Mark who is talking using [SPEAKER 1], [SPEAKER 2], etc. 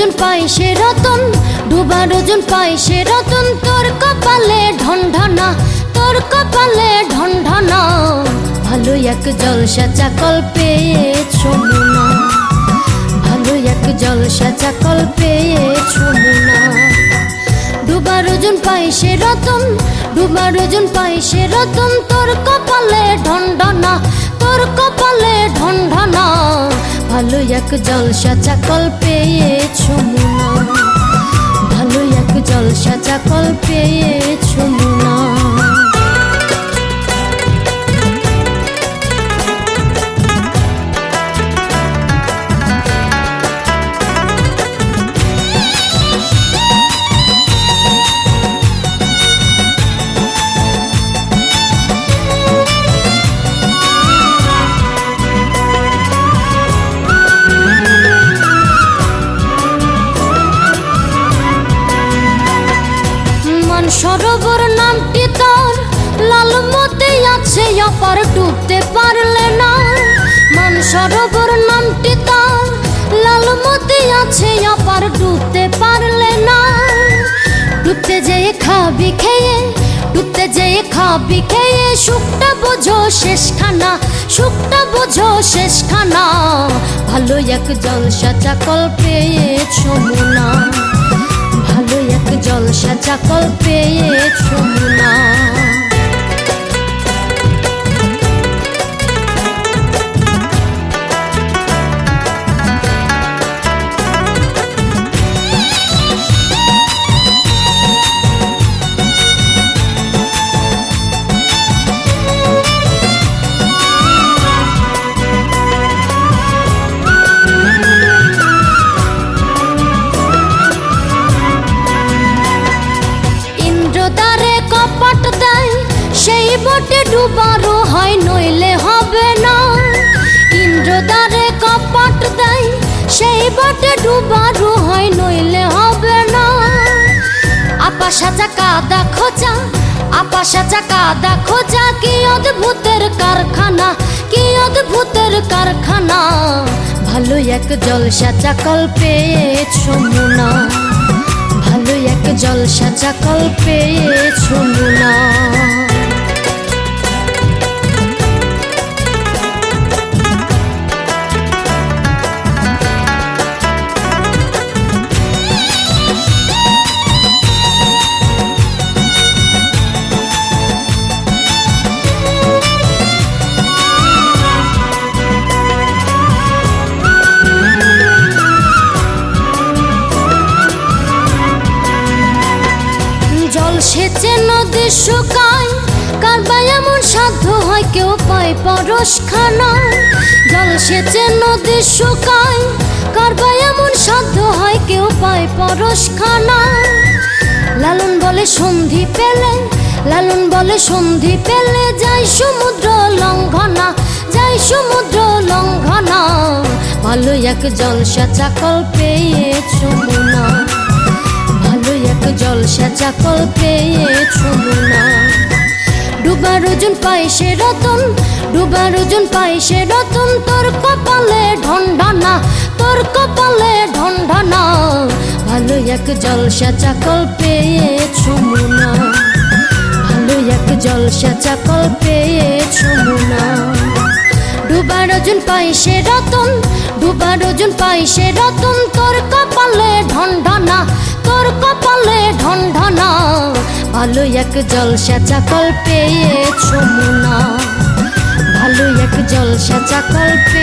[SPEAKER 1] ওজন পাই সে রতন, ডুবার ওজন পাই সে রতন। তোর কপালে ঢনঢনা, তোর কপালে ঢনঢনা। ভালো এক জলসা চাকল পেয়েছো মুনা, ভালো এক জলসা চাকল পেয়েছো মুনা। ডুবার ওজন পাই সে রতন, ডুবার ওজন পাই সে রতন। তোর কপালে ঢনঢনা, তোর কপালে ঢনঢনা। ভালো এক জলসা চাকল পেয়েছো মুনা, ভালো এক জলসা চাকল পেয়েছো মুনা। সরোবর নামটি তোর লালমতে আছে অপার, ডুবতে পারলে না। মান সরোবর নামটি তোর লালমতে আছে অপার, ডুবতে পারলে না। ডুবতে যেয়ে খাবি খেয়ে, ডুবতে যেয়ে খাবি খেয়ে। সুখটা বোঝো শেষখানা, সুখটা বোঝো শেষখানা। ভালো এক জলসা চাকল পেয়েছো মুনা, ভালো এক জলসা চাকল পেয়েছো মুনা। কপাট দেয় সেই বটে ডুবারও হয়, নইলে হবে না। ইন্দ্রদ্বারে কপাট দেয় সেই বটে ডুবারও হয়, নইলে হবে না। আপা সাজা কাদা খোঁজা, আপা সাজা কাদা খোঁজা। কি অদ্ভুতের কারখানা, কি অদ্ভুতের কারখানা। ভালো এক জলসা চাকল পেয়েছো মুনা, ভালো এক জলসা চাকল পেয়েছো মুনা। সেচে নদী শুকায়, কার বা এমন সাধ্য হয় কেউ পায় পরশখানা। জল সেচে নদী শুকায়, কার বা এমন সাধ্য হয় কেউ পায় পরশখানা। লালন বলে সন্ধি পেলে, লালন বলে সন্ধি পেলে। যাই সমুদ্র লঙ্ঘনা, যাই সমুদ্র লঙ্ঘনা। ভালো এক জলসা চাকল পেয়েছো মুনা, ভালো এক জলসা চাকল পেয়েছো মুনা। ডুবার ওজন পাই সে রতন, ডুবার ওজন পাই সে রতন। তোর কপালে ঢনঢনা, তোর কপালে ঢনঢনা। ভালো এক জলসা চাকল পেয়েছো মুনা, ভালো এক জলসা চাকল পেয়েছো মুনা। ডুবার ওজন পাই সে রতন, ডুবার ওজন পাই সে রতন। তোর কপালে ঢনঢনা, তোর কপালে ঢনঢনা। ভালো এক জলসা চাকল পেয়েছো মুনা, ভালো এক জলসা চাকল পেয়েছো।